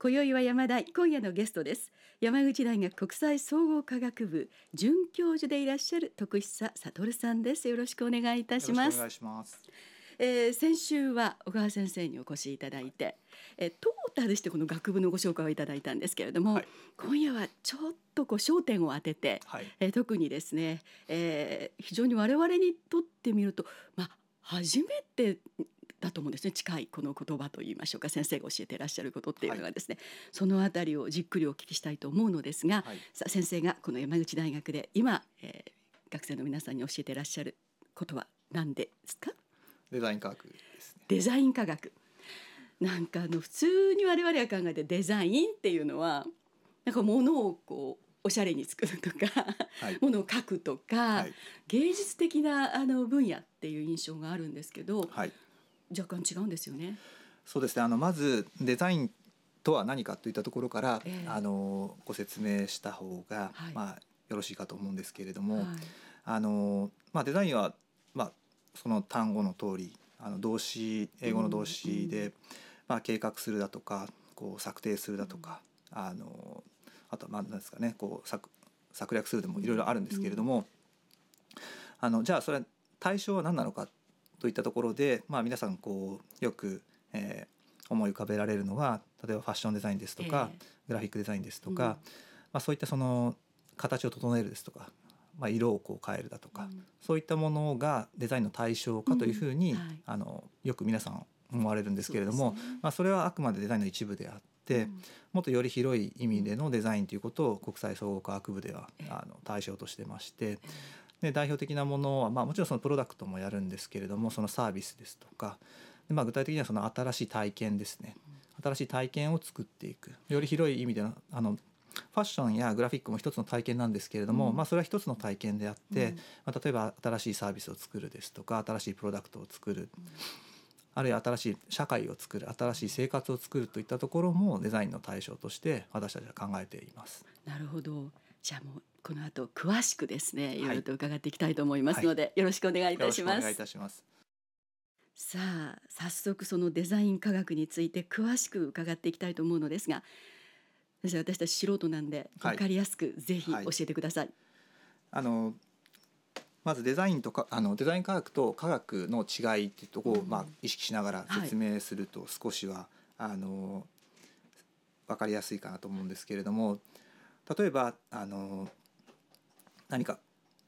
今宵は山大、今夜のゲストです。山口大学国際総合科学部准教授でいらっしゃる徳久悟さんです。よろしくお願いいたします。 よろしくお願いします。 先週は小川先生にお越しいただいて、トータルしてこの学部のご紹介をいただいたんですけれども、今夜はちょっと焦点を当てて、特にですね、非常に我々にとってみると、初めてだと思うんですね。近いこの言葉といいましょうか、先生が教えていらっしゃることっていうのがですね、そのあたりをじっくりお聞きしたいと思うのですが、さあ先生がこの山口大学で今、学生の皆さんに教えていらっしゃることは何ですか？ デザイン科学ですね。 デザイン科学。なんか普通に我々が考えてデザインっていうのはなんか物をこうおしゃれに作るとか、物を描くとか、芸術的な分野っていう印象があるんですけど、若干違うんですよね。 そうですね。まずデザインとは何かといったところから、ご説明した方が、よろしいかと思うんですけれども、デザインは、その単語の通り動詞、英語の動詞で、計画するだとかこう策定するだとか、あとは何ですかね、こう策略するでもいろいろあるんですけれども、じゃあそれ対象は何なのかといったところで、皆さんこうよく、思い浮かべられるのが、例えばファッションデザインですとか、グラフィックデザインですとか、そういったその形を整えるですとか、色をこう変えるだとか、そういったものがデザインの対象かというふうに、よく皆さん思われるんですけれども、それはあくまでデザインの一部であって、もっとより広い意味でのデザインということを国際総合科学部では対象としてまして、で代表的なものは、もちろんそのプロダクトもやるんですけれども、そのサービスですとかで、具体的にはその新しい体験ですね、新しい体験を作っていく、より広い意味でのファッションやグラフィックも一つの体験なんですけれども、それは一つの体験であって、例えば新しいサービスを作るですとか、新しいプロダクトを作る、あるいは新しい社会を作る、新しい生活を作るといったところもデザインの対象として私たちは考えています。 なるほど。じゃあもうこの後詳しくですね、いろいろと伺っていきたいと思いますので、よろしくお願いいたします。 よろしくお願いいたします。 さあ早速そのデザイン科学について詳しく伺っていきたいと思うのですが、先生、私たち素人なんで分かりやすくぜひ教えてください。 まずデザインとかデザイン科学と科学の違いっていうところを、意識しながら説明すると少しは、分かりやすいかなと思うんですけれども、例えば何か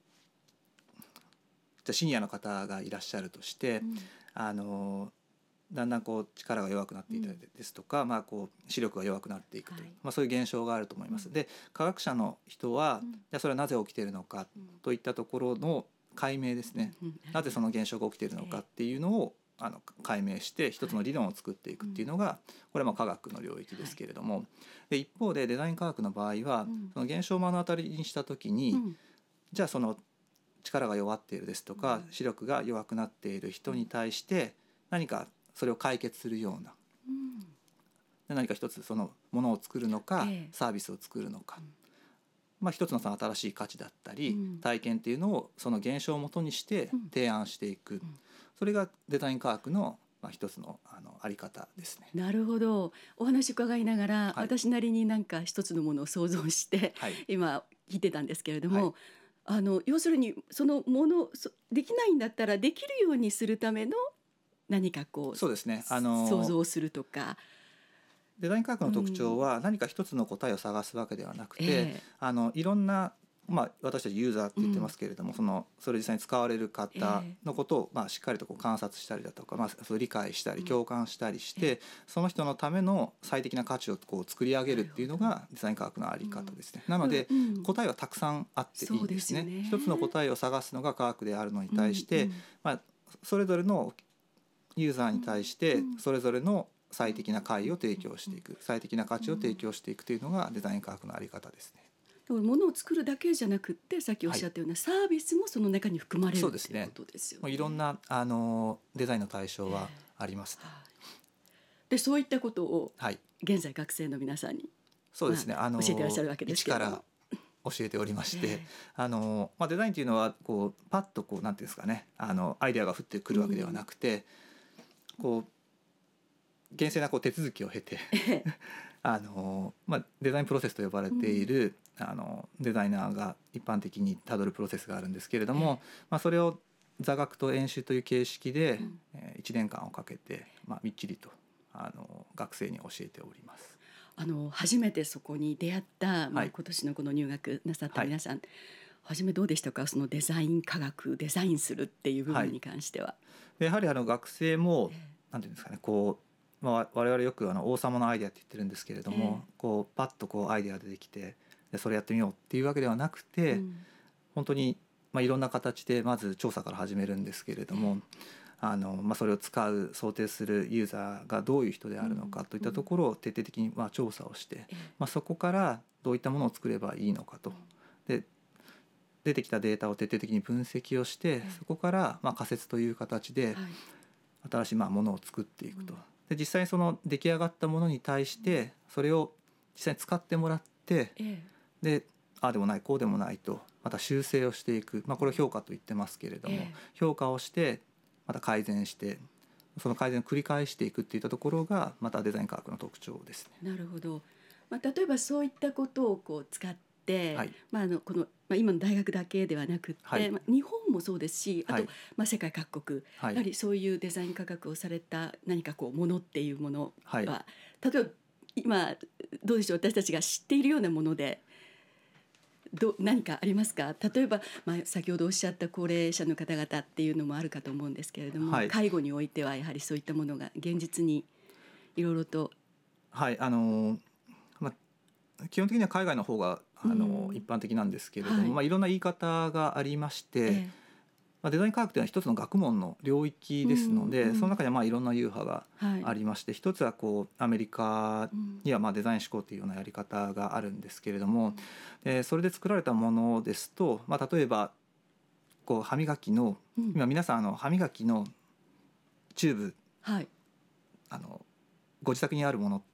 じゃシニアの方がいらっしゃるとして、だんだんこう力が弱くなっていたりですとか、こう視力が弱くなっていくという、そういう現象があると思います。で科学者の人は、じゃあそれはなぜ起きているのかといったところの解明ですね、なぜその現象が起きているのかっていうのを解明して一つの理論を作っていくっていうのが、これは科学の領域ですけれども、で一方でデザイン科学の場合は、その現象を目の当たりにした時に、じゃあその力が弱っているですとか、視力が弱くなっている人に対して何かそれを解決するような、何か一つそのものを作るのか、サービスを作るのか、一つのその新しい価値だったり、体験っていうのをその現象をもとにして提案していく、それがデザイン科学の一つのあり方ですね。 なるほど。お話伺いながら、私なりになんか一つのものを想像して、今聞いてたんですけれども、要するにそのものできないんだったらできるようにするための何かこう、 そうですね、 想像するとか。 デザイン科学の特徴は何か一つの答えを探すわけではなくて、いろんな、私たちユーザーって言ってますけれども、それ実際に使われる方のことを、しっかりとこう観察したりだとか、それ理解したり共感したりして、その人のための最適な価値をこう作り上げるっていうのがデザイン科学のあり方ですね。なので、答えはたくさんあっていいんですね。一つの答えを探すのが科学であるのに対して、それぞれのユーザーに対してそれぞれの最適な解を提供していく、最適な価値を提供していくというのがデザイン科学のあり方ですね。 物を作るだけじゃなくって、さっきおっしゃったようなサービスもその中に含まれるということですよね。 いろんなデザインの対象はあります、 でそういったことを現在学生の皆さんに、 そうですね、 教えていらっしゃるわけですけれども、 一から教えておりまして、デザインというのはこうパッとこうなんていうんですかね、アイデアが降ってくるわけではなくて、こう厳正なこう手続きを経てデザインプロセスと呼ばれている、デザイナーが一般的にたどるプロセスがあるんですけれども、それを座学と演習という形式で1年間をかけて、みっちりと学生に教えております。 初めてそこに出会った、今年のこの入学なさった皆さん、初めどうでしたか、そのデザイン科学、デザインするっていう部分に関しては。 やはり学生も、なんていうんですかね、こう、我々よく王様のアイデアって言ってるんですけれども、こうパッとこうアイデア出てきて、でそれやってみようっていうわけではなくて、本当に、いろんな形でまず調査から始めるんですけれども、それを使う想定するユーザーがどういう人であるのかといったところを徹底的に調査をして、そこからどういったものを作ればいいのかと。で出てきたデータを徹底的に分析をして、そこから仮説という形で新しいものを作っていくと。で実際にその出来上がったものに対してそれを実際に使ってもらって、でああでもないこうでもないとまた修正をしていく、これを評価と言ってますけれども、評価をしてまた改善して、その改善を繰り返していくっていったところがまたデザイン科学の特徴ですね。 なるほど。例えばそういったことをこう使って、この今の大学だけではなくって、日本もそうですし、あと、世界各国、やはりそういうデザイン科学をされた何かこうものっていうものは、例えば今どうでしょう、私たちが知っているようなもので何かありますか。例えば、先ほどおっしゃった高齢者の方々っていうのもあるかと思うんですけれども、介護においてはやはりそういったものが現実にいろいろと。 基本的には海外の方が一般的なんですけれども、いろんな言い方がありまして、デザイン科学というのは一つの学問の領域ですので、その中にはいろんな流派がありまして、一つはこうアメリカにはデザイン思考というようなやり方があるんですけれども、それで作られたものですと、例えばこう歯磨きの、今皆さん歯磨きのチューブ、ご自宅にあるものって、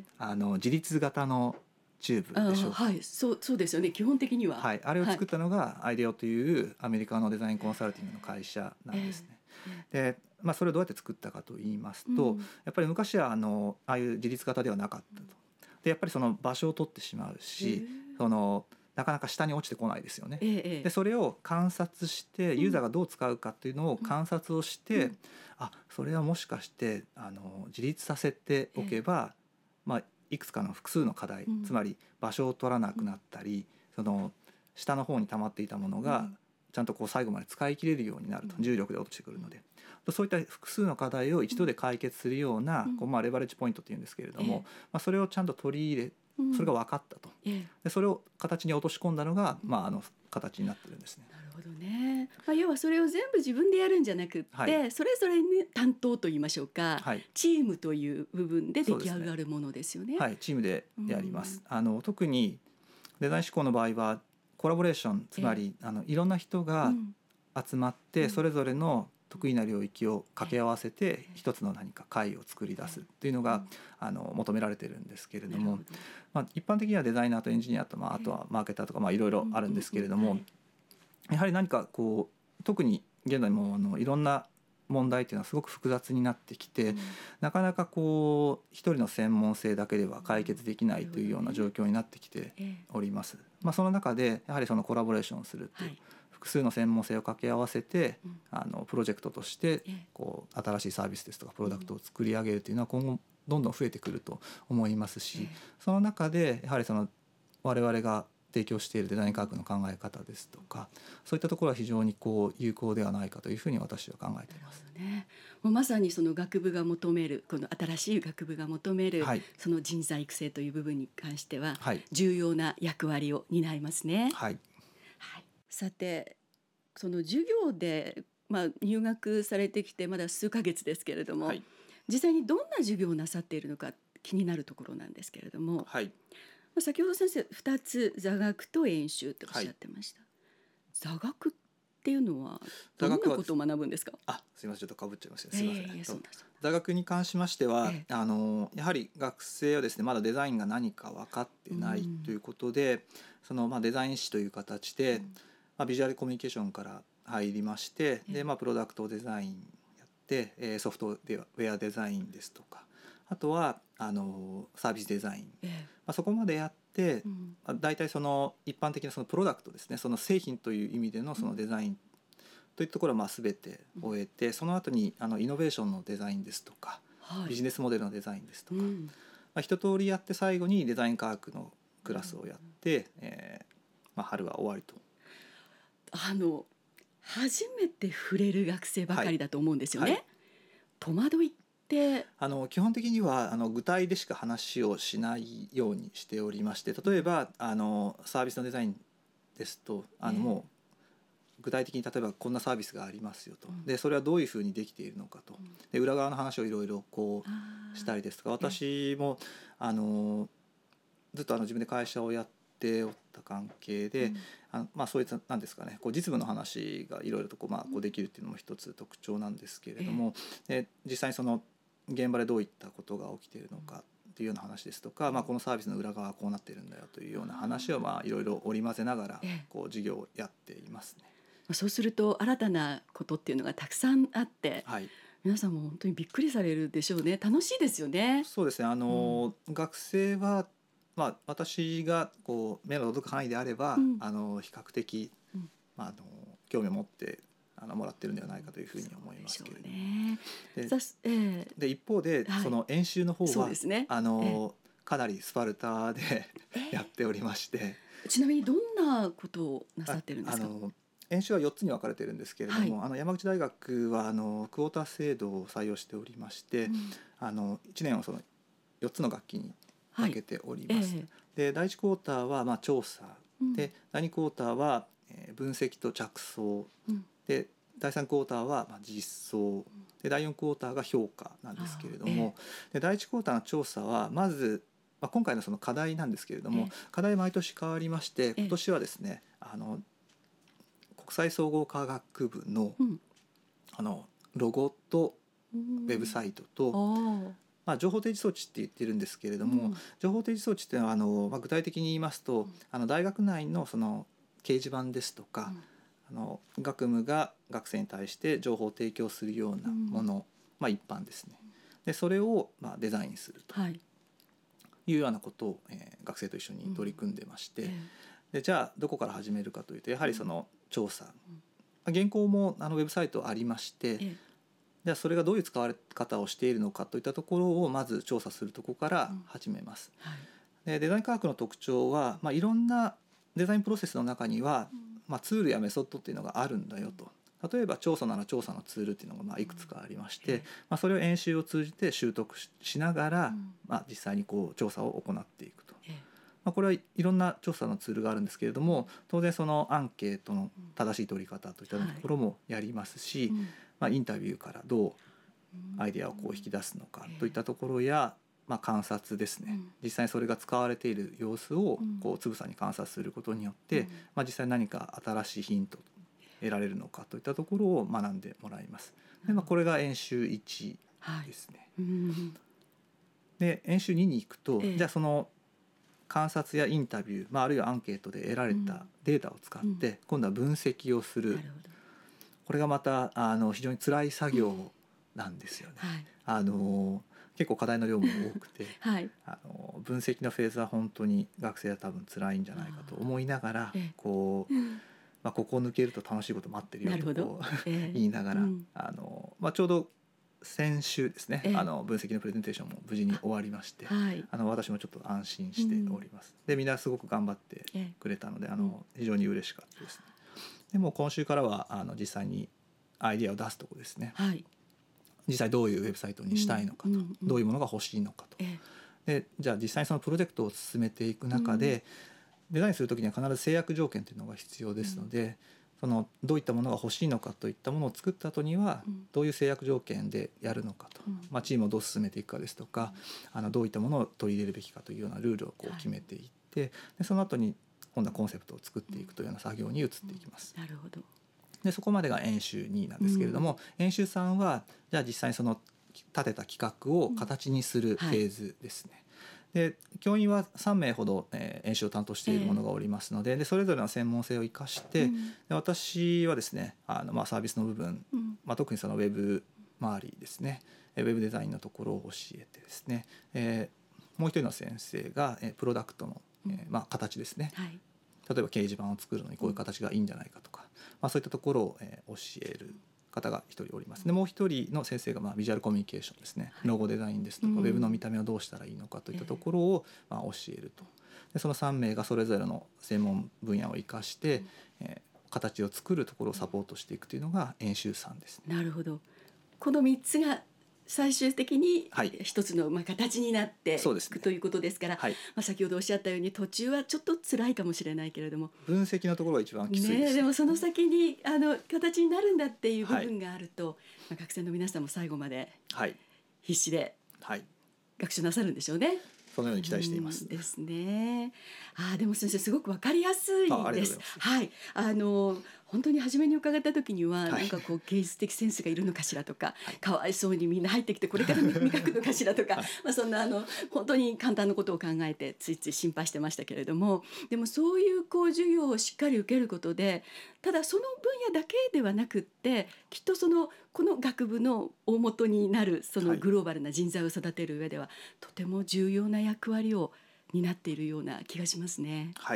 自立型のチューブでしょうか。 そうですよね、基本的には。 あれを作ったのがアイデオというアメリカのデザインコンサルティングの会社なんですね。でそれをどうやって作ったかといいますと、やっぱり昔はああいう自立型ではなかったと。でやっぱりその場所を取ってしまうし、なかなか下に落ちてこないですよね。でそれを観察してユーザーがどう使うかっていうのを観察をして、それはもしかして自立させておけば、いくつかの複数の課題、つまり場所を取らなくなったり、その下の方に溜まっていたものがちゃんとこう最後まで使い切れるようになると、重力で落ちてくるので、そういった複数の課題を一度で解決するような、レバレッジポイントっていうんですけれども、それをちゃんと取り入れ、それが分かったと。でそれを形に落とし込んだのが、形になってるんですね。 なるほどね。要はそれを全部自分でやるんじゃなくって、それぞれに担当といいましょうか、チームという部分で出来上がるものですよね。 チームでやります。特にデザイン思考の場合はコラボレーション、つまりいろんな人が集まって、それぞれの得意な領域を掛け合わせて一つの何か解を作り出すっていうのが求められてるんですけれども、一般的にはデザイナーとエンジニアと、あとはマーケターとかいろいろあるんですけれども、やはり何かこう特に現在もいろんな問題っていうのはすごく複雑になってきて、なかなかこう一人の専門性だけでは解決できないというような状況になってきております。その中でやはりそのコラボレーションをするっていう、複数の専門性を掛け合わせて、プロジェクトとしてこう新しいサービスですとかプロダクトを作り上げるというのは今後どんどん増えてくると思いますし、その中でやはりその我々が提供しているデザイン科学の考え方ですとか、そういったところは非常にこう有効ではないかというふうに私は考えています。 もうまさにその学部が求める、この新しい学部が求める、その人材育成という部分に関しては重要な役割を担いますね。さてその授業で、入学されてきてまだ数ヶ月ですけれども、実際にどんな授業をなさっているのか気になるところなんですけれども、先ほど先生2つ座学と演習とおっしゃってました。座学っていうのはどんなことを学ぶんですか。 すみません、ちょっとかぶっちゃいました。すみません。座学に関しましては、やはり学生はですねまだデザインが何か分かってないということで、そのデザイン誌という形で、ビジュアルコミュニケーションから入りまして、でプロダクトデザインやって、ソフトウェアデザインですとか、 あとはサービスデザイン、そこまでやって、大体その一般的なそのプロダクトですね、その製品という意味でのそのデザインといったところは全て終えて、その後にイノベーションのデザインですとか、ビジネスモデルのデザインですとか、一通りやって最後にデザイン科学のクラスをやって、春は終わりと。 初めて触れる学生ばかりだと思うんですよね。戸惑いって基本的には具体でしか話をしないようにしておりまして、例えばサービスのデザインですともう具体的に例えばこんなサービスがありますよと、でそれはどういうふうにできているのかと、で裏側の話をいろいろこうしたりですとか、私もずっと自分で会社をやっておった関係で、そういったなんですかね、こう実務の話がいろいろとこうできるっていうのも一つ特徴なんですけれども、で実際にその現場でどういったことが起きているのかっていうような話ですとか、このサービスの裏側はこうなっているんだよというような話をいろいろ織り交ぜながらこう授業をやっていますね。 そうすると新たなことっていうのがたくさんあって、皆さんも本当にびっくりされるでしょうね。楽しいですよね。 そうですね、学生は私がこう目の届く範囲であれば、比較的、興味を持ってもらってるんではないかというふうに思いますけれども、で一方で、その演習の方は、かなりスパルタでやっておりまして、 ちなみにどんなことをなさってるんですか？ 演習は4つに分かれているんですけれども、山口大学はクォーター制度を採用しておりまして、1年をその4つの学期に分けております。で第1クォーターは調査、で第2クォーターは分析と着想、で第3クォーターは実装、で第4クォーターが評価なんですけれども、で第1クォーターの調査はまず、今回のその課題なんですけれども、課題毎年変わりまして、今年はですね国際総合科学部の、ロゴとウェブサイトと、情報提示装置って言ってるんですけれども、情報提示装置っていうのは具体的に言いますと、大学内のその掲示板ですとか、学務が学生に対して情報を提供するようなもの、一般ですね。でそれをデザインするというようなことを、学生と一緒に取り組んでまして、でじゃあどこから始めるかというと、やはりその調査、現行もウェブサイトありまして、じゃあそれがどういう使われ方をしているのかといったところをまず調査するところから始めます。でデザイン科学の特徴は、いろんなデザインプロセスの中には、ツールやメソッドっていうのがあるんだよと。例えば調査なら調査のツールっていうのがいくつかありまして、それを演習を通じて習得しながら、実際にこう調査を行っていくと。これはいろんな調査のツールがあるんですけれども、当然そのアンケートの正しい取り方といったところもやりますし、インタビューからどうアイデアをこう引き出すのかといったところや、観察ですね、実際にそれが使われている様子をこうつぶさに観察することによって、実際に何か新しいヒントを得られるのかといったところを学んでもらいます。で、これが演習1ですね。で演習2に行くと、じゃあその観察やインタビュー、あるいはアンケートで得られたデータを使って今度は分析をする。これがまた非常に辛い作業なんですよね。結構課題の量も多くて、分析のフェーズは本当に学生は多分辛いんじゃないかと思いながら、ここを抜けると楽しいこと待ってるよとこう言いながら、ちょうど先週ですね、分析のプレゼンテーションも無事に終わりまして、私もちょっと安心しております。でみんなすごく頑張ってくれたので非常に嬉しかったですね。でも今週からは実際にアイデアを出すところですね。実際どういうウェブサイトにしたいのかと、どういうものが欲しいのかと、でじゃあ実際にそのプロジェクトを進めていく中で、デザインするときには必ず制約条件というのが必要ですので、そのどういったものが欲しいのかといったものを作った後にはどういう制約条件でやるのかと、チームをどう進めていくかですとか、どういったものを取り入れるべきかというようなルールをこう決めていって、でその後に今度はコンセプトを作っていくというような作業に移っていきます。 なるほど。 でそこまでが演習2なんですけれども、演習3はじゃあ実際にその立てた企画を形にするフェーズですね。で教員は3名ほど、演習を担当しているものがおりますので、でそれぞれの専門性を生かして、で私はですねサービスの部分、特にそのウェブ周りですね、ウェブデザインのところを教えてですね、もう一人の先生がプロダクトの、形ですね、 はい、 例えば掲示板を作るのにこういう形がいいんじゃないかとか、そういったところを教える方が一人おります。でもう一人の先生がビジュアルコミュニケーションですね、ロゴデザインですとか、ウェブの見た目をどうしたらいいのかといったところを教えると。でその3名がそれぞれの専門分野を生かして、形を作るところをサポートしていくというのが演習3です。 なるほど。この3つが最終的に一つの形になっていくということですから、先ほどおっしゃったように途中はちょっと辛いかもしれないけれども、 分析のところが一番きついです、 でもその先に形になるんだっていう部分があると、学生の皆さんも最後まで必死で学習なさるんでしょうね。 そのように期待しています。 ですね。でも先生すごくわかりやすいです。はい。本当に初めに伺った時には、なんかこう芸術的センスがいるのかしらとか、かわいそうにみんな入ってきてこれから磨くのかしらとか、そんな本当に簡単なことを考えてついつい心配してましたけれども、でもそういう授業をしっかり受けることで、ただその分野だけではなくって、きっとこの学部の大元になるそのグローバルな人材を育てる上では、とても重要な役割を担っているような気がしますね。 はい。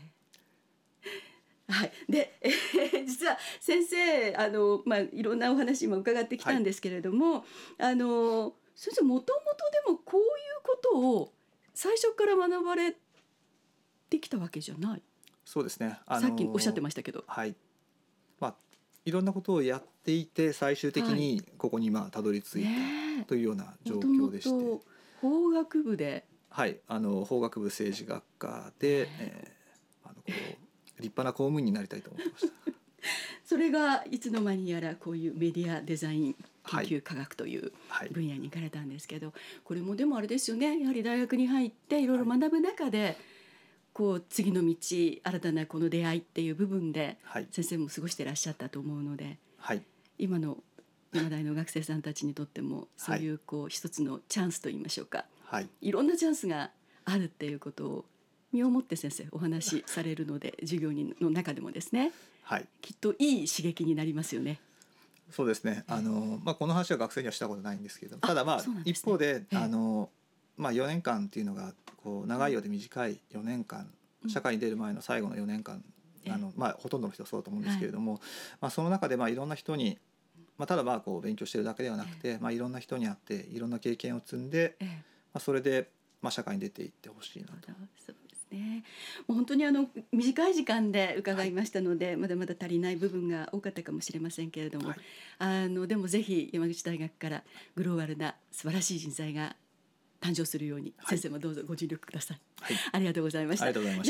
はい、で、実は先生いろんなお話今伺ってきたんですけれども、先生もともとでもこういうことを最初から学ばれてきたわけじゃない。 そうですね。 さっきおっしゃってましたけど。 はい。いろんなことをやっていて最終的にここにたどり着いたというような状況でして、 法学部で、 法学部政治学科で、立派な公務員になりたいと思ってました。 それがいつの間にやらこういうメディアデザイン研究科学という分野に行かれたんですけど、これもでもあれですよね、やはり大学に入っていろいろ学ぶ中で、次の道、新たなこの出会いっていう部分で先生も過ごしていらっしゃったと思うので、今大の学生さんたちにとってもそういう一つのチャンスといいましょうか、いろんなチャンスがあるっていうことを身をもって先生お話しされるので、授業の中でもですね、きっといい刺激になりますよね。 そうですね。この話は学生にはしたことないんですけど、ただ一方で4年間っていうのが長いようで短い4年間、社会に出る前の最後の4年間、ほとんどの人はそうだと思うんですけれども、その中でいろんな人に、ただ勉強してるだけではなくて、いろんな人に会っていろんな経験を積んで、それで社会に出ていってほしいなと。 そうですね。もう本当に短い時間で伺いましたので、まだまだ足りない部分が多かったかもしれませんけれども、でもぜひ山口大学からグローバルな素晴らしい人材が誕生するように、先生もどうぞご尽力ください。ありがとうございました。